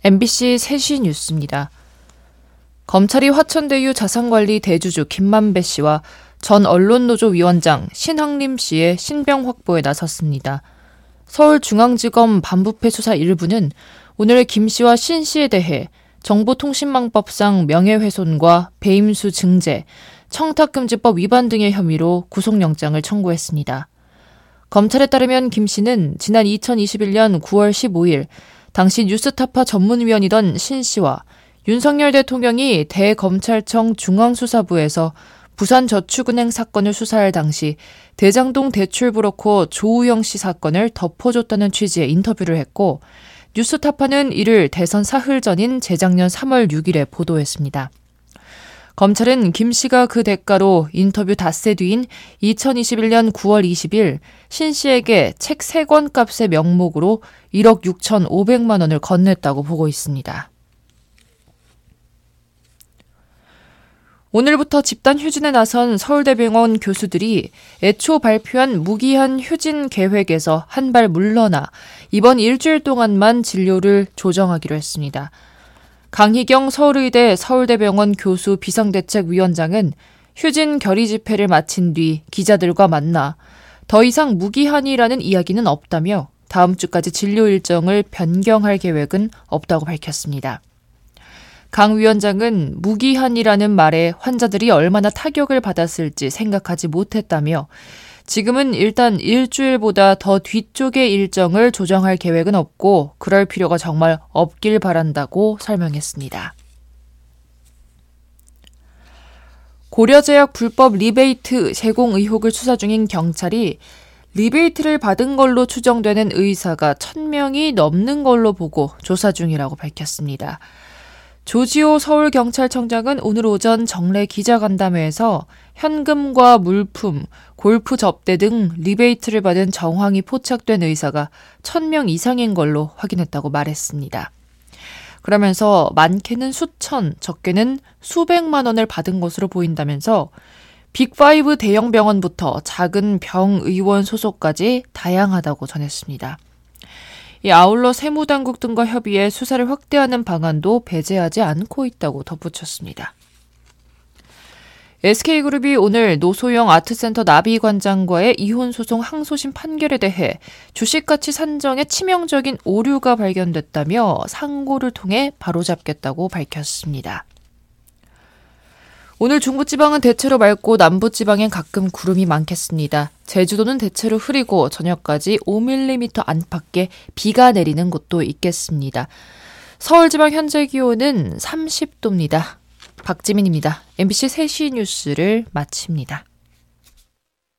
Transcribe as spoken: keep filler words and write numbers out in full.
엠비씨 세 시 뉴스입니다. 검찰이 화천대유 자산관리 대주주 김만배 씨와 전 언론노조 위원장 신학림 씨의 신병 확보에 나섰습니다. 서울중앙지검 반부패 수사 일 부는 오늘 김 씨와 신 씨에 대해 정보통신망법상 명예훼손과 배임수 증제, 청탁금지법 위반 등의 혐의로 구속영장을 청구했습니다. 검찰에 따르면 김 씨는 지난 이천이십일 년 구월 십오일 당시 뉴스타파 전문위원이던 신 씨와 윤석열 대통령이 대검찰청 중앙수사부에서 부산저축은행 사건을 수사할 당시 대장동 대출 브로커 조우영 씨 사건을 덮어줬다는 취지의 인터뷰를 했고 뉴스타파는 이를 대선 사흘 전인 재작년 삼월 육일에 보도했습니다. 검찰은 김 씨가 그 대가로 인터뷰 닷새 뒤인 이천이십일 년 구월 이십일 신 씨에게 책 세 권 값의 명목으로 일억 육천오백만 원을 건넸다고 보고 있습니다. 오늘부터 집단 휴진에 나선 서울대병원 교수들이 애초 발표한 무기한 휴진 계획에서 한 발 물러나 이번 일주일 동안만 진료를 조정하기로 했습니다. 강희경 서울의대 서울대병원 교수 비상대책위원장은 휴진 결의 집회를 마친 뒤 기자들과 만나 더 이상 무기한이라는 이야기는 없다며 다음 주까지 진료 일정을 변경할 계획은 없다고 밝혔습니다. 강 위원장은 무기한이라는 말에 환자들이 얼마나 타격을 받았을지 생각하지 못했다며 지금은 일단 일주일보다 더 뒤쪽의 일정을 조정할 계획은 없고 그럴 필요가 정말 없길 바란다고 설명했습니다. 고려제약 불법 리베이트 제공 의혹을 수사 중인 경찰이 리베이트를 받은 걸로 추정되는 의사가 천 명이 넘는 걸로 보고 조사 중이라고 밝혔습니다. 조지호 서울경찰청장은 오늘 오전 정례 기자간담회에서 현금과 물품, 골프 접대 등 리베이트를 받은 정황이 포착된 의사가 천 명 이상인 걸로 확인했다고 말했습니다. 그러면서 많게는 수천, 적게는 수백만 원을 받은 것으로 보인다면서 빅파이브 대형 병원부터 작은 병의원 소속까지 다양하다고 전했습니다. 이 아울러 세무당국 등과 협의해 수사를 확대하는 방안도 배제하지 않고 있다고 덧붙였습니다. 에스케이그룹이 오늘 노소영 아트센터 나비관장과의 이혼소송 항소심 판결에 대해 주식가치 산정에 치명적인 오류가 발견됐다며 상고를 통해 바로잡겠다고 밝혔습니다. 오늘 중부지방은 대체로 맑고 남부지방엔 가끔 구름이 많겠습니다. 제주도는 대체로 흐리고 저녁까지 오 밀리미터 안팎의 비가 내리는 곳도 있겠습니다. 서울지방 현재 기온은 삼십 도입니다. 박지민입니다. 엠비씨 세 시 뉴스를 마칩니다.